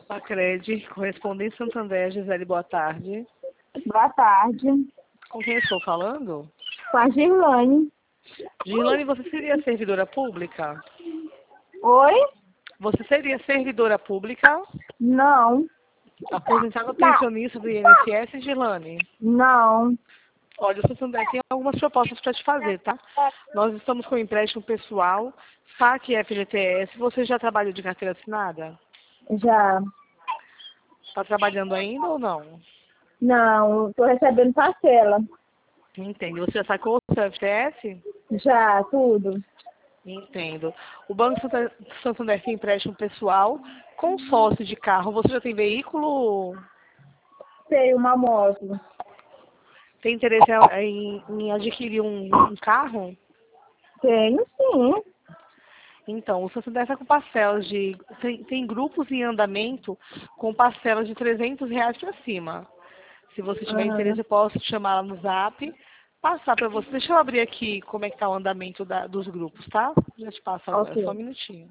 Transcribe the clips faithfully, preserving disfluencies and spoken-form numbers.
Acrede, correspondente Santander, Gisele, boa tarde. Boa tarde. Com quem estou falando? Com a Girlane. Girlane, você seria servidora pública? Oi? Você seria servidora pública? Não. Aposentada pensionista do I N S S, Girlane? Não. Olha, o Santander tem algumas propostas para te fazer, tá? Nós estamos com empréstimo pessoal, saque F G T S. Você já trabalhou de carteira assinada? Já. Está trabalhando ainda ou não? Não, estou recebendo parcela. Entendo. Você já sacou o seu F G T S? Já, tudo. Entendo. O Banco Santa- Santander tem empréstimo pessoal com sócio de carro. Você já tem veículo? Sei, uma moto. Tem interesse em, em adquirir um, um carro? Tenho sim. Então, o Santander está com parcelas de... Tem, tem grupos em andamento com parcelas de trezentos reais para cima. Se você tiver Aham. interesse, eu posso te chamar lá no Zap, passar para você. Deixa eu abrir aqui como é que está o andamento da- dos grupos, tá? Já te passo agora, só um Ok. minutinho.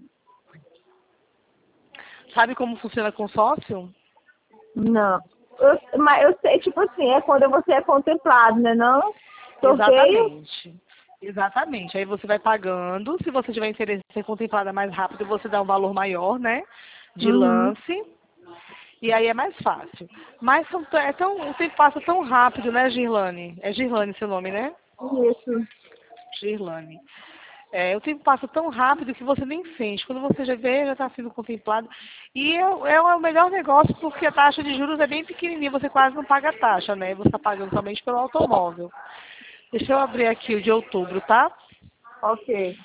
Sabe como funciona consórcio? Não. Eu, mas eu sei, tipo assim, é quando você é contemplado, né? Não? Sorteio? Exatamente. Exatamente. Aí você vai pagando. Se você tiver interesse em ser contemplada mais rápido, você dá um valor maior, né? De Uhum. lance. E aí é mais fácil. Mas são, tão- é tão, o tempo passa tão rápido, né, Girlane? É Girlane seu nome, né? Isso. Girlane. É, o tempo passa tão rápido que você nem sente. Quando você já vê, já está sendo contemplado. E é, é o melhor negócio porque a taxa de juros é bem pequenininha. Você quase não paga a taxa, né? Você está pagando somente pelo automóvel. Deixa eu abrir aqui o de outubro, tá? Ok.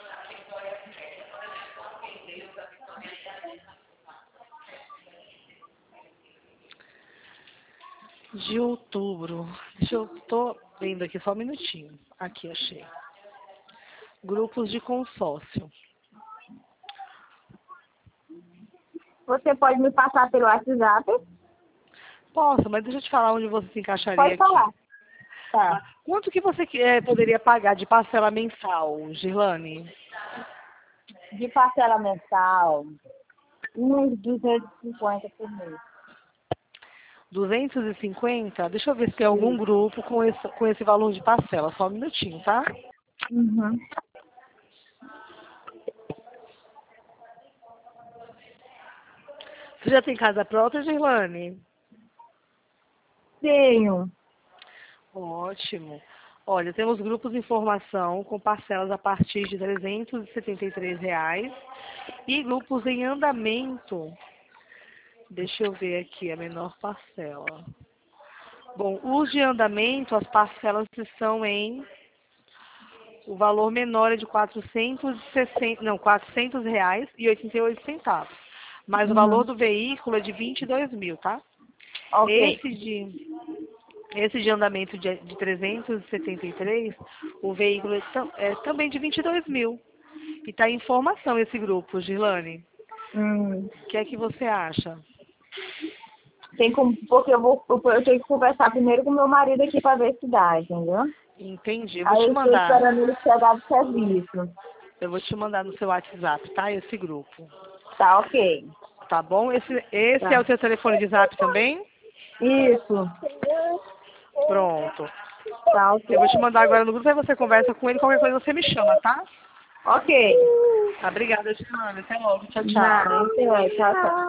De outubro. Deixa eu... Tô vendo aqui só um minutinho. Aqui, achei. Grupos de consórcio. Você pode me passar pelo WhatsApp? Posso, mas deixa eu te falar onde você se encaixaria Pode aqui. falar. Tá. Tá? Quanto que você eh, poderia pagar de parcela mensal, Girlane? De parcela mensal, uns duzentos e cinquenta por mês. duzentos e cinquenta? Deixa eu ver se tem algum grupo com esse, com esse valor de parcela. Só um minutinho, tá? Uhum. Você já tem casa própria, Girlane? Tenho. Ótimo. Olha, temos grupos de formação com parcelas a partir de trezentos e setenta e três reais e grupos em andamento. Deixa eu ver aqui a menor parcela. Bom, os de andamento, as parcelas estão em... O valor menor é de quatrocentos e sessenta, não, quatrocentos reais e oitenta e oito centavos. Mas o valor Uhum. do veículo é de vinte e dois mil, tá? Ok. Esse de, esse de andamento de, de trezentos e setenta e três, o veículo é, tam- é também de vinte e dois mil. E está em formação esse grupo, Girlane. Hum. O que é que você acha? Tem como, porque eu vou, eu eu tenho que conversar primeiro com meu marido aqui para ver se dá, entendeu? Entendi. Eu vou Aí te eu estou mandar. esperando ele chegar do serviço. Eu vou te mandar no seu WhatsApp, tá? Esse grupo. Tá, ok. Tá bom? Esse, esse é o Tá. teu telefone de zap também? Isso. Pronto. Tá, ok. Eu vou te mandar agora no grupo, aí você conversa com ele, qualquer coisa você me chama, tá? Ok. Tá, obrigada, Giana. Até logo. Tchau, tchau. Não, não sei. Tchau, tchau.